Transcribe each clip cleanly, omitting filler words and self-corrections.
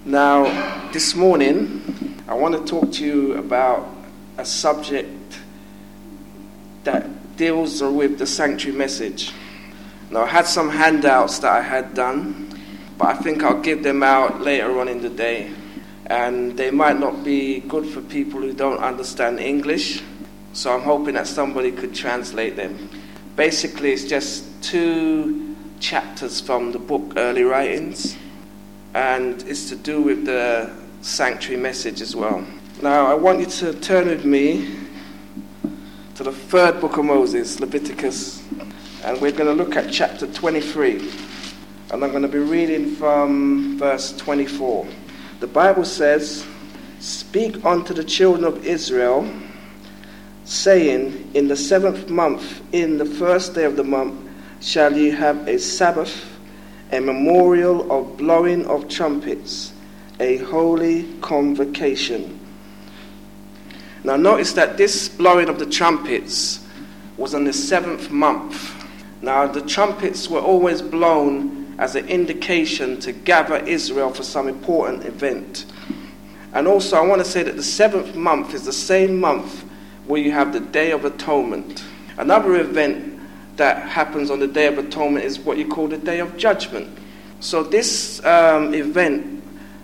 Now, this morning, I want to talk to you about a subject that deals with the sanctuary message. Now, I had some handouts that I had done, but I think I'll give them out later on in the day. And they might not be good for people who don't understand English, so I'm hoping that somebody could translate them. Basically, it's just 2 chapters from the book Early Writings, and it's to do with the sanctuary message as well. Now, I want you to turn with me to the 3rd book of Moses, Leviticus, and we're going to look at chapter 23, and I'm going to be reading from verse 24. The Bible says, "Speak unto the children of Israel, saying, in the 7th month, in the 1st day of the month, shall ye have a Sabbath, a memorial of blowing of trumpets, a holy convocation." Now notice that this blowing of the trumpets was on the 7th month. Now the trumpets were always blown as an indication to gather Israel for some important event. And also I want to say that the 7th month is the same month where you have the Day of Atonement. Another event that happens on the Day of Atonement is what you call the Day of Judgment. So this event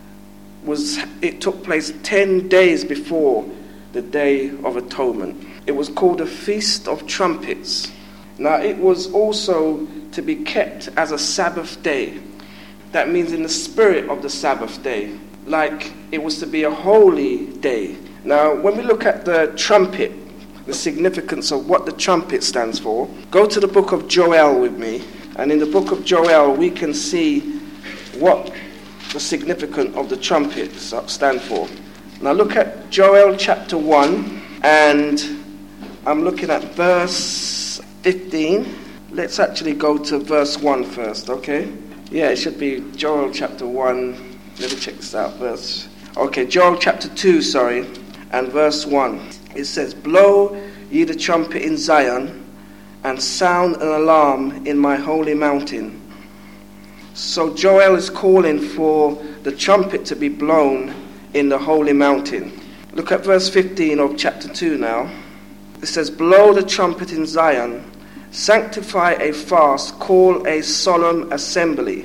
took place 10 days before the Day of Atonement. It was called the Feast of Trumpets. Now it was also to be kept as a Sabbath day. That means in the spirit of the Sabbath day, like it was to be a holy day. Now when we look at the trumpet, the significance of what the trumpet stands for, go to the book of Joel with me, and in the book of Joel we can see what the significance of the trumpets stand for. Now look at Joel chapter 1, and I'm looking at verse 15. Let's actually go to verse 1 first, okay? Yeah, it should be Joel chapter 1. Let me check this out. Joel chapter 2, and verse 1. It says, "Blow ye the trumpet in Zion, and sound an alarm in my holy mountain." So Joel is calling for the trumpet to be blown in the holy mountain. Look at verse 15 of chapter 2 now. It says, "Blow the trumpet in Zion, sanctify a fast, call a solemn assembly."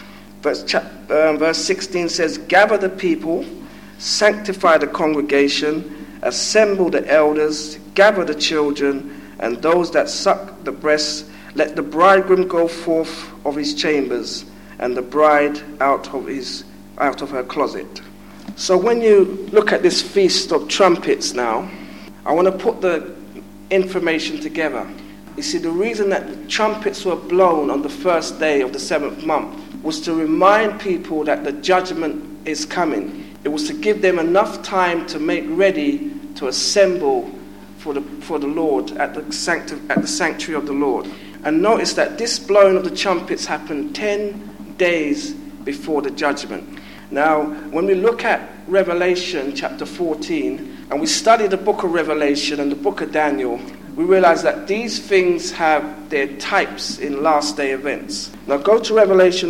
Verse 16 says, "Gather the people, sanctify the congregation, assemble the elders, gather the children, and those that suck the breast. Let the bridegroom go forth of his chambers, and the bride out of her closet." So when you look at this Feast of Trumpets now, I want to put the information together. You see, the reason that the trumpets were blown on the 1st day of the 7th month was to remind people that the judgment is coming. It was to give them enough time to make ready to assemble for the Lord at the sanctuary of the Lord. And notice that this blowing of the trumpets happened 10 days before the judgment. Now, when we look at Revelation chapter 14, and we study the book of Revelation and the book of Daniel, we realize that these things have their types in last day events. Now go to Revelation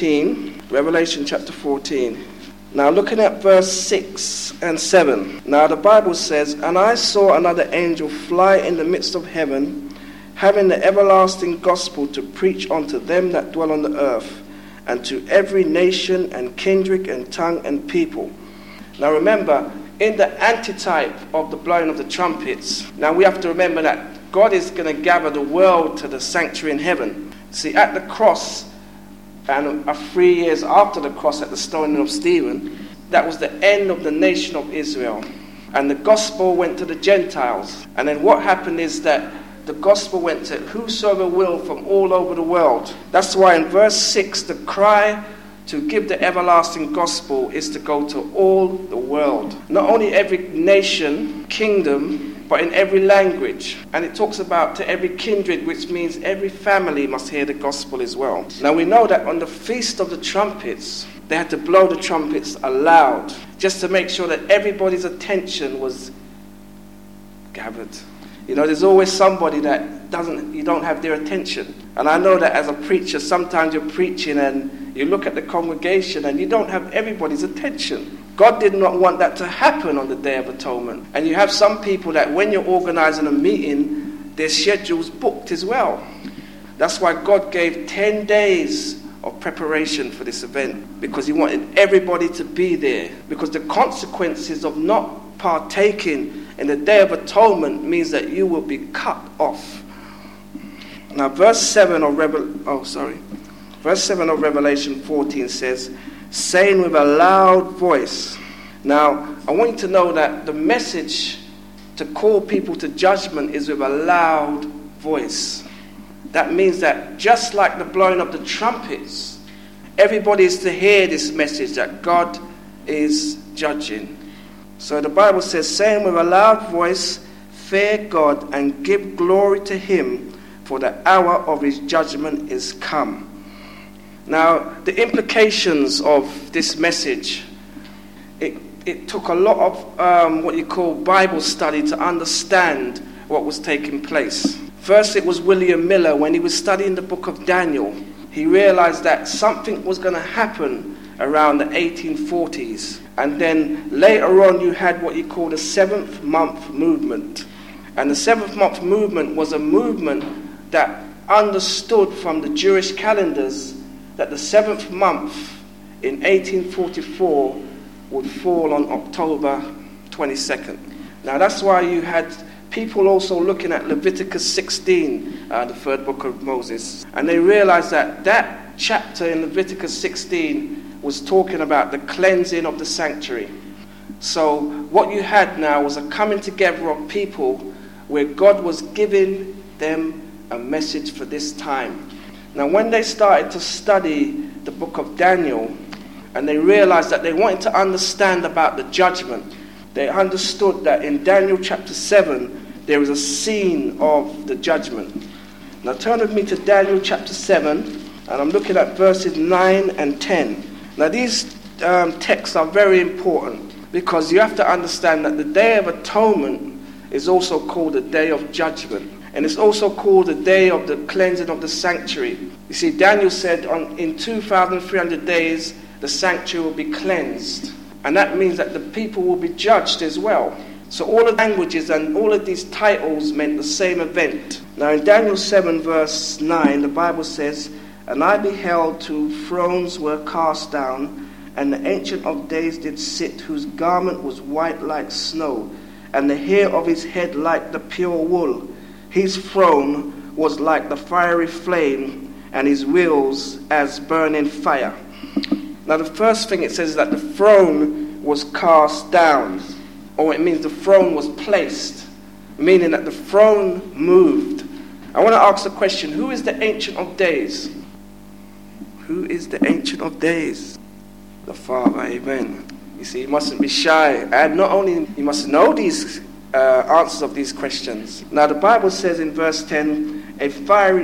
chapter 14. Now looking at verse 6 and 7. Now the Bible says, "And I saw another angel fly in the midst of heaven, having the everlasting gospel to preach unto them that dwell on the earth, and to every nation and kindred and tongue and people." Now remember, in the antitype of the blowing of the trumpets, now we have to remember that God is going to gather the world to the sanctuary in heaven. See, at the cross, and 3 years after the cross at the stoning of Stephen, that was the end of the nation of Israel. And the gospel went to the Gentiles. And then what happened is that the gospel went to whosoever will from all over the world. That's why in verse 6, the cry to give the everlasting gospel is to go to all the world. Not only every nation, kingdom, but in every language. And it talks about to every kindred, which means every family must hear the gospel as well. Now we know that on the Feast of the Trumpets, they had to blow the trumpets aloud, just to make sure that everybody's attention was gathered. You know, there's always somebody that you don't have their attention. And I know that as a preacher, sometimes you're preaching and you look at the congregation and you don't have everybody's attention. God did not want that to happen on the Day of Atonement. And you have some people that when you're organizing a meeting, their schedule's booked as well. That's why God gave 10 days of preparation for this event, because he wanted everybody to be there. Because the consequences of not partaking in the Day of Atonement means that you will be cut off. Now, verse 7 of Revelation 14 says, saying with a loud voice. Now, I want you to know that the message to call people to judgment is with a loud voice. That means that just like the blowing of the trumpets, everybody is to hear this message that God is judging. So the Bible says, saying with a loud voice, fear God and give glory to him, for the hour of his judgment is come. Now, the implications of this message, it took a lot of what you call Bible study to understand what was taking place. First, it was William Miller. When he was studying the book of Daniel, he realized that something was going to happen around the 1840s. And then later on, you had what you call the seventh month movement. And the seventh month movement was a movement that understood from the Jewish calendars that the seventh month in 1844 would fall on October 22nd. Now that's why you had people also looking at Leviticus 16, the third book of Moses, and they realized that that chapter in Leviticus 16 was talking about the cleansing of the sanctuary. So what you had now was a coming together of people where God was giving them a message for this time. Now, when they started to study the book of Daniel, and they realized that they wanted to understand about the judgment, they understood that in Daniel chapter 7, there is a scene of the judgment. Now, turn with me to Daniel chapter 7, and I'm looking at verses 9 and 10. Now, these texts are very important, because you have to understand that the Day of Atonement is also called the Day of Judgment. And it's also called the day of the cleansing of the sanctuary. You see, Daniel said in 2,300 days, the sanctuary will be cleansed. And that means that the people will be judged as well. So all of the languages and all of these titles meant the same event. Now in Daniel 7 verse 9, the Bible says, and I beheld 2 thrones were cast down, and the Ancient of Days did sit, whose garment was white like snow, and the hair of his head like the pure wool. His throne was like the fiery flame, and his wheels as burning fire. Now the first thing it says is that the throne was cast down, or it means the throne was placed, meaning that the throne moved. I want to ask the question, who is the Ancient of Days? Who is the Ancient of Days? The Father, amen. You see, you mustn't be shy, and not only you must know these answers of these questions. Now the Bible says in verse 10, a fiery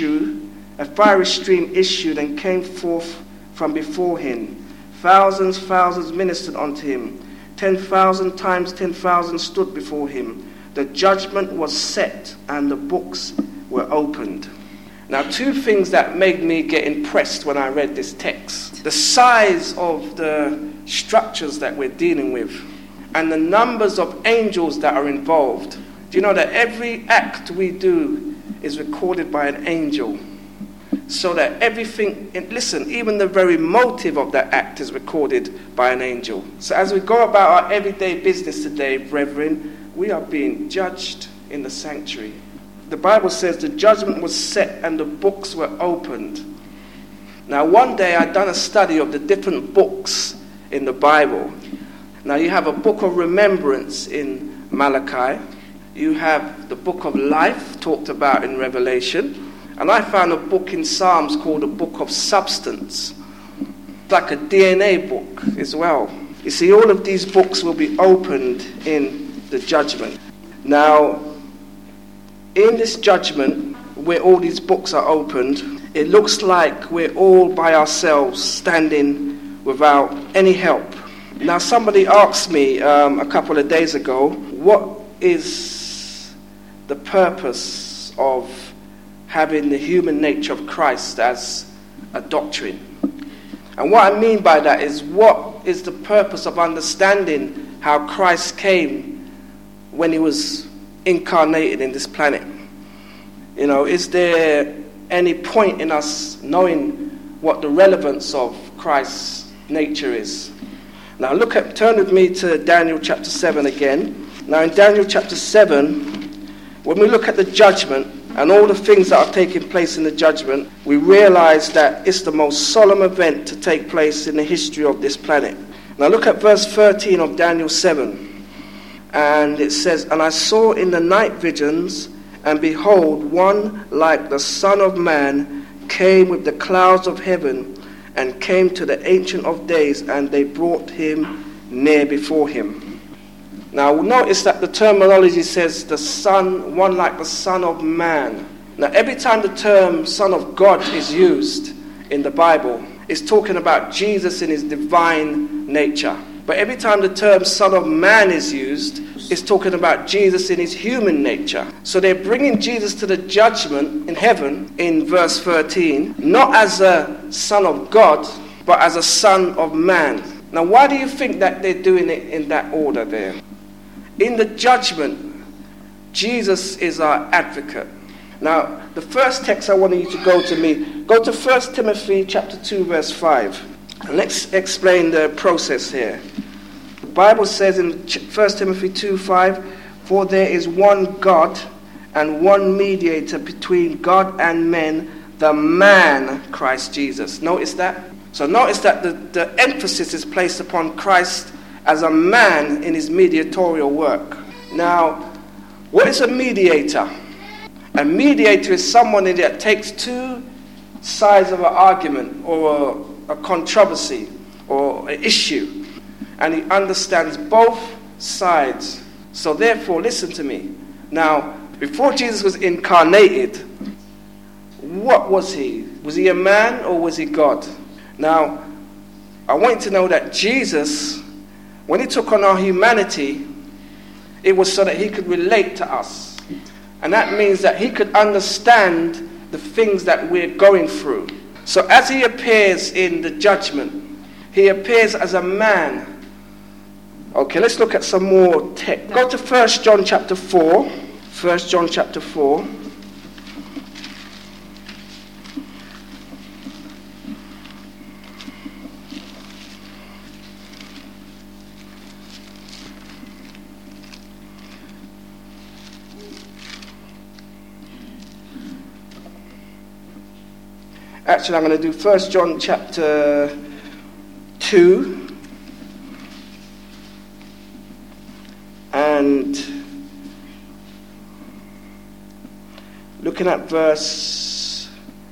stream issued and came forth from before him. Thousands ministered unto him. 10,000 times 10,000 stood before him. The judgment was set and the books were opened. Now 2 things that made me get impressed when I read this text. The size of the structures that we're dealing with, and the numbers of angels that are involved. Do you know that every act we do is recorded by an angel? So that everything, listen, even the very motive of that act is recorded by an angel. So as we go about our everyday business today, brethren, we are being judged in the sanctuary. The Bible says the judgment was set and the books were opened. Now one day I'd done a study of the different books in the Bible. Now you have a book of remembrance in Malachi. You have the book of life talked about in Revelation. And I found a book in Psalms called the book of substance. It's like a DNA book as well. You see, all of these books will be opened in the judgment. Now, in this judgment, where all these books are opened, it looks like we're all by ourselves, standing without any help. Now, somebody asked me a couple of days ago, what is the purpose of having the human nature of Christ as a doctrine? And what I mean by that is, what is the purpose of understanding how Christ came when he was incarnated in this planet? You know, is there any point in us knowing what the relevance of Christ's nature is? Now turn with me to Daniel chapter 7 again. Now in Daniel chapter 7, when we look at the judgment and all the things that are taking place in the judgment, we realize that it's the most solemn event to take place in the history of this planet. Now look at verse 13 of Daniel 7. And it says, "And I saw in the night visions, and behold, one like the Son of Man came with the clouds of heaven, and came to the Ancient of Days, and they brought him near before him." Now notice that the terminology says the Son, one like the Son of Man. Now every time the term Son of God is used in the Bible, it's talking about Jesus in his divine nature. But every time the term Son of Man is used, it's talking about Jesus in his human nature. So they're bringing Jesus to the judgment in heaven in verse 13, not as a Son of God, but as a Son of Man. Now why do you think that they're doing it in that order there? In the judgment, Jesus is our advocate. Now, the first text I want you to go to 1 Timothy chapter 2, verse 5. And let's explain the process here. The Bible says in 1 Timothy 2, 5, "For there is one God and one mediator between God and men, the man Christ Jesus." Notice that? So notice that the emphasis is placed upon Christ as a man in his mediatorial work. Now, what is a mediator? A mediator is someone that takes two sides of an argument or a controversy or an issue, and he understands both sides. So therefore, listen to me. Now, before Jesus was incarnated, what was he? Was he a man or was he God? Now, I want you to know that Jesus, when he took on our humanity, it was so that he could relate to us. And that means that he could understand the things that we're going through. So as he appears in the judgment, he appears as a man. Okay, let's look at some more text. Go to 1 John chapter 4. 1 John chapter 4. Actually, I'm going to do 1 John chapter 2 and looking at verse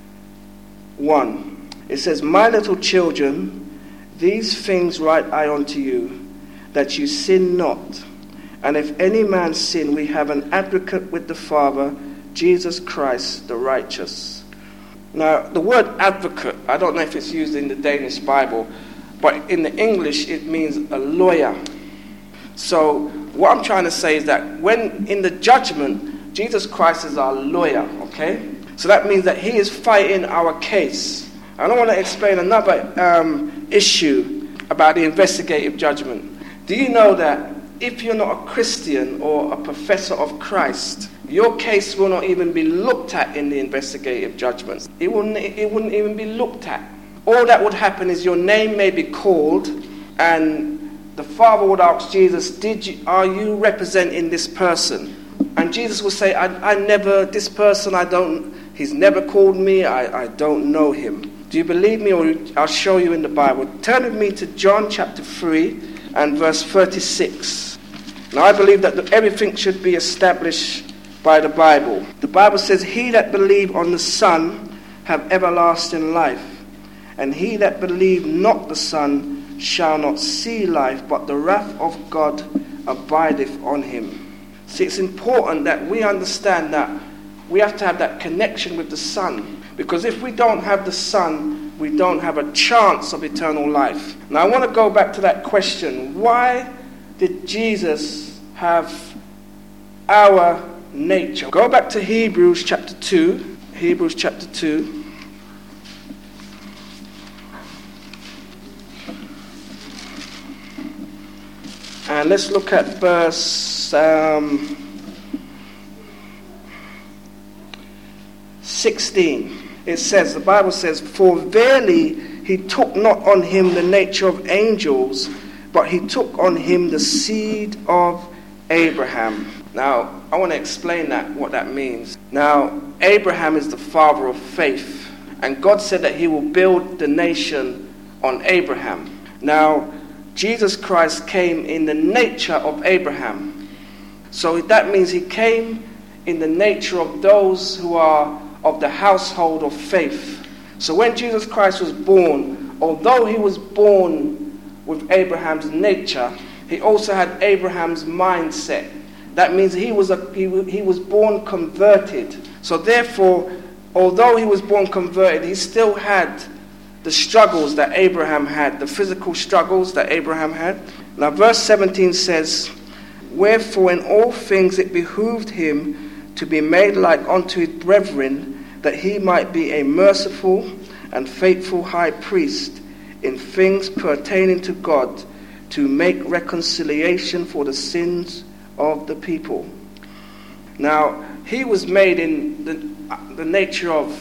1. It says, "My little children, these things write I unto you, that you sin not. And if any man sin, we have an advocate with the Father, Jesus Christ the righteous." Now, the word advocate, I don't know if it's used in the Danish Bible, but in the English it means a lawyer. So what I'm trying to say is that when in the judgment, Jesus Christ is our lawyer, okay? So that means that he is fighting our case. I don't want to explain another issue about the investigative judgment. Do you know that if you're not a Christian or a professor of Christ, your case will not even be looked at in the investigative judgments. It wouldn't even be looked at. All that would happen is your name may be called, and the Father would ask Jesus, are you representing this person? And Jesus will say, he's never called me, I don't know him. Do you believe me, or I'll show you in the Bible? Turn with me to John chapter 3 and verse 36. Now I believe that everything should be established by the Bible. The Bible says, "He that believe on the Son have everlasting life, and he that believe not the Son shall not see life, but the wrath of God abideth on him." See, it's important that we understand that we have to have that connection with the Son, because if we don't have the Son, we don't have a chance of eternal life. Now I want to go back to that question. Why did Jesus have our nature? Go back to Hebrews chapter 2. Hebrews chapter 2. And let's look at verse 16. It says, the Bible says, "For verily he took not on him the nature of angels, but he took on him the seed of Abraham." Now, I want to explain what that means. Now, Abraham is the father of faith, and God said that he will build the nation on Abraham. Now, Jesus Christ came in the nature of Abraham. So that means he came in the nature of those who are of the household of faith. So when Jesus Christ was born, although he was born with Abraham's nature, he also had Abraham's mindset. That means he was born converted. So therefore, although he was born converted, he still had the struggles that Abraham had, the physical struggles that Abraham had. Now verse 17 says, "Wherefore in all things it behooved him to be made like unto his brethren, that he might be a merciful and faithful high priest in things pertaining to God, to make reconciliation for the sins of the people." Now, he was made in the nature of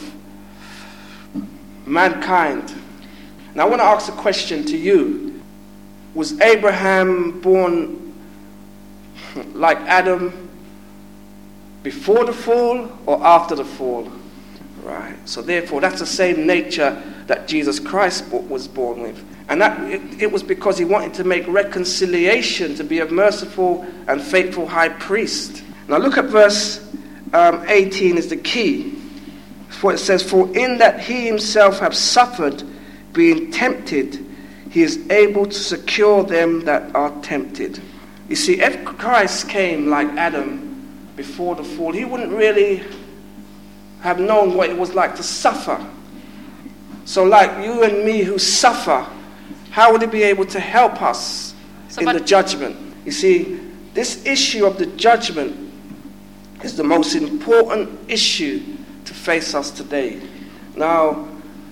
mankind. Now, I want to ask a question to you. Was Abraham born like Adam before the fall or after the fall? Right. So therefore, that's the same nature that Jesus Christ was born with. And that it was because he wanted to make reconciliation, to be a merciful and faithful high priest. Now look at verse 18 is the key. For it says, "For in that he himself have suffered, being tempted, he is able to secure them that are tempted." You see, if Christ came like Adam before the fall, he wouldn't really have known what it was like to suffer. So like you and me who suffer, how would he be able to help us in the judgment? You see, this issue of the judgment is the most important issue to face us today. Now,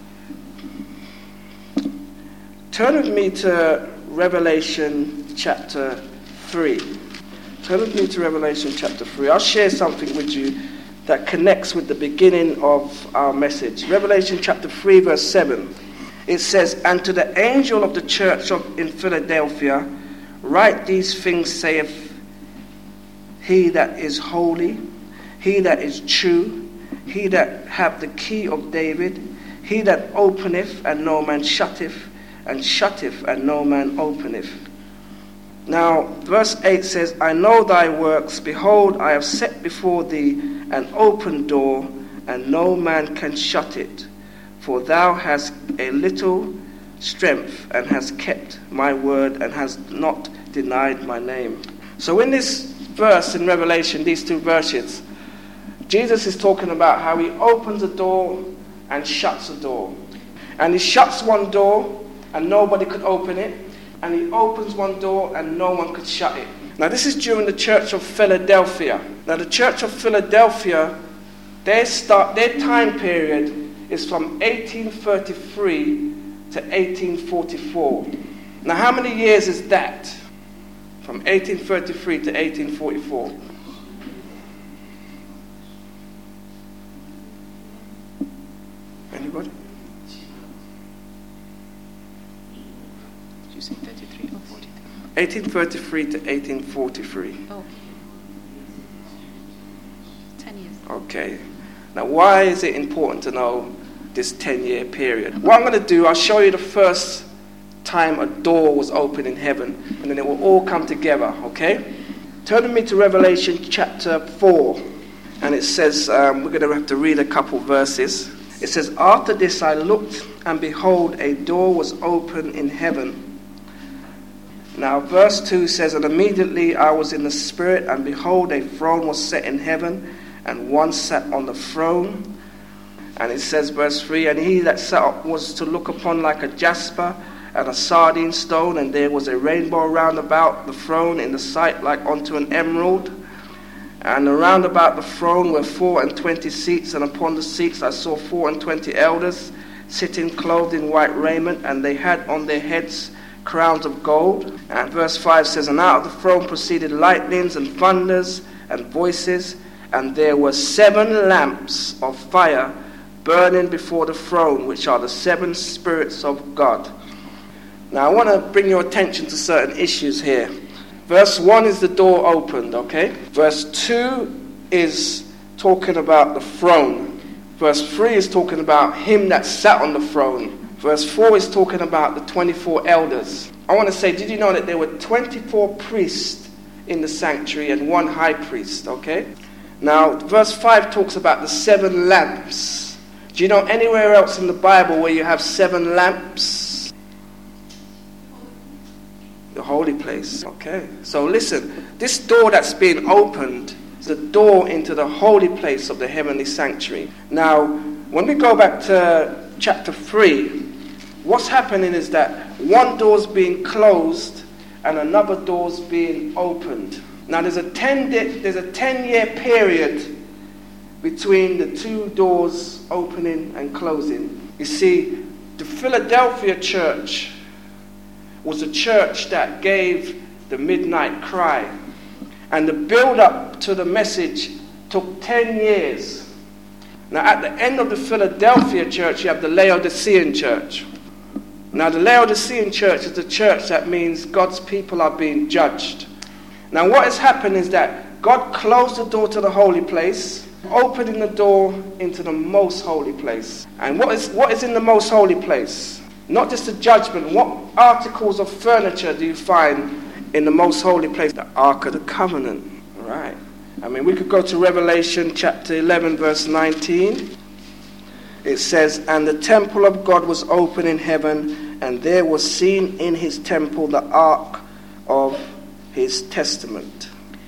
turn with me to Revelation chapter 3. Turn with me to Revelation chapter 3. I'll share something with you that connects with the beginning of our message. Revelation chapter 3 verse 7. It says, "And to the angel of the church in Philadelphia, write these things, saith he that is holy, he that is true, he that hath the key of David, he that openeth and no man shutteth, and shutteth and no man openeth." Now, verse 8 says, "I know thy works. Behold, I have set before thee an open door, and no man can shut it. For thou hast a little strength, and hast kept my word, and hast not denied my name." So in this verse in Revelation, these two verses, Jesus is talking about how he opens a door and shuts a door. And he shuts one door, and nobody could open it. And he opens one door and no one could shut it. Now this is during the Church of Philadelphia. Now the Church of Philadelphia, their time period is from 1833 to 1844. Now how many years is that? From 1833 to 1844. Anybody? 33 or 43? 1833 to 1843. Oh. 10 years. Okay. Now, why is it important to know this 10-year period? What I'm going to do, I'll show you the first time a door was opened in heaven, and then it will all come together, okay? Turn with me to Revelation chapter 4, and it says, we're going to have to read a couple verses. It says, "After this I looked, and behold, a door was open in heaven." Now, verse 2 says, "And immediately I was in the Spirit, and behold, a throne was set in heaven, and one sat on the throne." And it says, verse 3, "And he that sat up was to look upon like a jasper and a sardine stone, and there was a rainbow round about the throne in the sight like unto an emerald. And around about the throne were 24 seats, and upon the seats I saw 24 elders sitting clothed in white raiment, and they had on their heads crowns of gold. And verse 5 says, and out of the throne proceeded lightnings and thunders and voices, and there were 7 lamps of fire burning before the throne, which are the 7 spirits of God. Now I want to bring your attention to certain issues here. Verse 1 is the door opened, okay? Verse 2 is talking about the throne. Verse 3 is talking about him that sat on the throne. Verse 4 is talking about the 24 elders. I want to say, did you know that there were 24 priests in the sanctuary and 1 high priest, okay? Now, verse 5 talks about the 7 lamps. Do you know anywhere else in the Bible where you have 7 lamps? The holy place. Okay. So listen, this door that's being opened is the door into the holy place of the heavenly sanctuary. Now, when we go back to chapter 3, what's happening is that one door's being closed and another door's being opened. Now, there's a 10-year period between the 2 doors opening and closing. You see, the Philadelphia church was a church that gave the midnight cry. And the build-up to the message took 10 years. Now, at the end of the Philadelphia church, you have the Laodicean church. Now, the Laodicean church is the church that means God's people are being judged. Now, what has happened is that God closed the door to the holy place, opening the door into the most holy place. And what is in the most holy place? Not just the judgment. What articles of furniture do you find in the most holy place? The Ark of the Covenant. Right. I mean, we could go to Revelation chapter 11, verse 19. It says, and the temple of God was open in heaven, and there was seen in his temple the ark of his testament.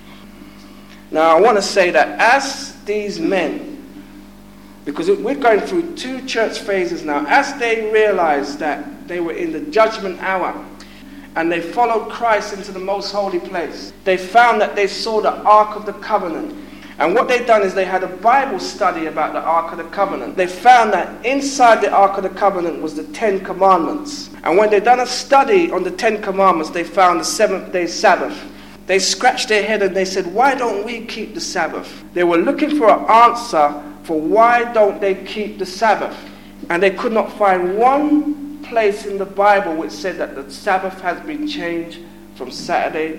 Now, I want to say that as these men, because we're going through 2 church phases now, as they realized that they were in the judgment hour and they followed Christ into the most holy place, they found that they saw the Ark of the Covenant. And what they'd done is they had a Bible study about the Ark of the Covenant. They found that inside the Ark of the Covenant was the 10 Commandments. And when they'd done a study on the 10 Commandments, they found the 7th-day Sabbath. They scratched their head and they said, why don't we keep the Sabbath? They were looking for an answer for why don't they keep the Sabbath. And they could not find one place in the Bible which said that the Sabbath has been changed from Saturday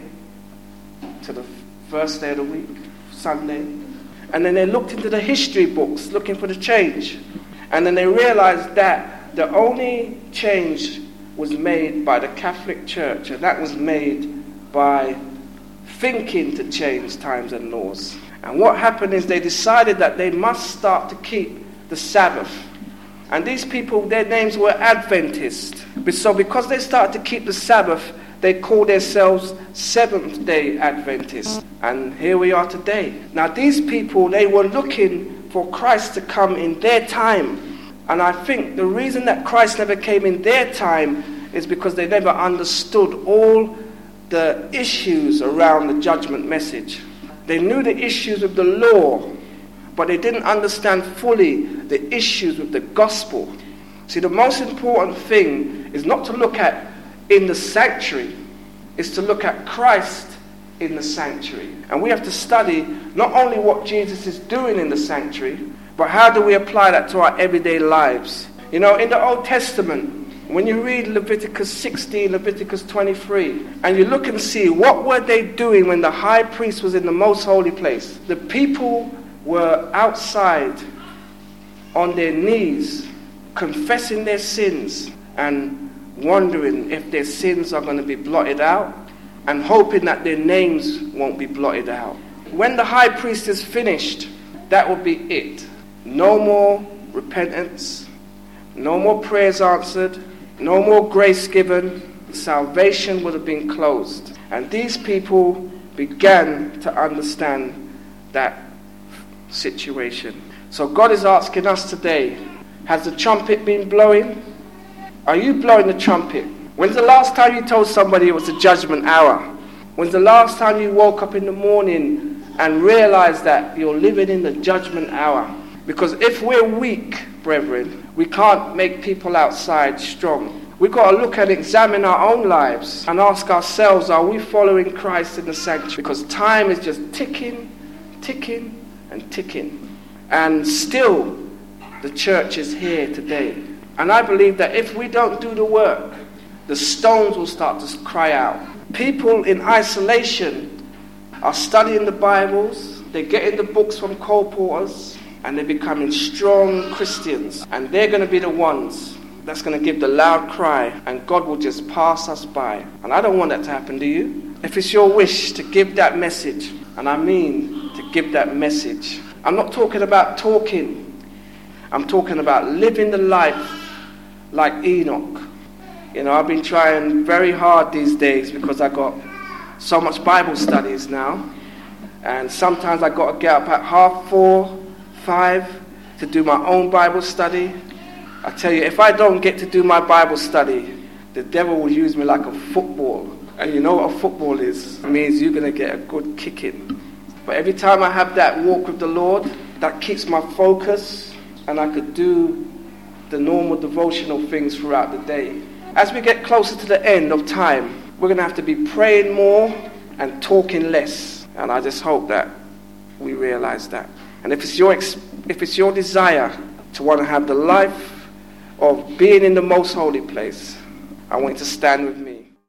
to the first day of the week, Sunday. And then they looked into the history books looking for the change. And then they realized that the only change was made by the Catholic Church, and that was made by thinking to change times and laws. And what happened is they decided that they must start to keep the Sabbath. And these people, their names were Adventists. So because they started to keep the Sabbath, they called themselves Seventh-day Adventists. And here we are today. Now these people, they were looking for Christ to come in their time. And I think the reason that Christ never came in their time is because they never understood all the issues around the judgment message. They knew the issues with the law, but they didn't understand fully the issues with the gospel. See, the most important thing is not to look at in the sanctuary, it's to look at Christ in the sanctuary. And we have to study not only what Jesus is doing in the sanctuary, but how do we apply that to our everyday lives. You know, in the Old Testament, when you read Leviticus 16, Leviticus 23, and you look and see what were they doing when the high priest was in the most holy place. The people were outside on their knees, confessing their sins and wondering if their sins are going to be blotted out and hoping that their names won't be blotted out. When the high priest is finished, that will be it. No more repentance, no more prayers answered, no more grace given. Salvation would have been closed. And these people began to understand that situation. So God is asking us today, has the trumpet been blowing? Are you blowing the trumpet? When's the last time you told somebody it was the judgment hour? When's the last time you woke up in the morning and realized that you're living in the judgment hour? Because if we're weak, brethren, we can't make people outside strong. We've got to look and examine our own lives and ask ourselves, are we following Christ in the sanctuary? Because time is just ticking, ticking, and ticking. And still, the church is here today. And I believe that if we don't do the work, the stones will start to cry out. People in isolation are studying the Bibles, they're getting the books from colporteurs, and they're becoming strong Christians. And they're going to be the ones that's going to give the loud cry, and God will just pass us by. And I don't want that to happen, do you? If it's your wish to give that message, and I mean to give that message, I'm not talking about talking. I'm talking about living the life like Enoch. You know, I've been trying very hard these days because I got so much Bible studies now. And sometimes I got to get up at 4:30, 5 to do my own Bible study. I tell you, if I don't get to do my Bible study, the devil will use me like a football. And you know what a football is? It means you're going to get a good kicking. But every time I have that walk with the Lord, that keeps my focus, and I could do the normal devotional things throughout the day. As we get closer to the end of time, we're going to have to be praying more and talking less. And I just hope that we realize that. And if it's your desire to want to have the life of being in the most holy place, I want you to stand with me.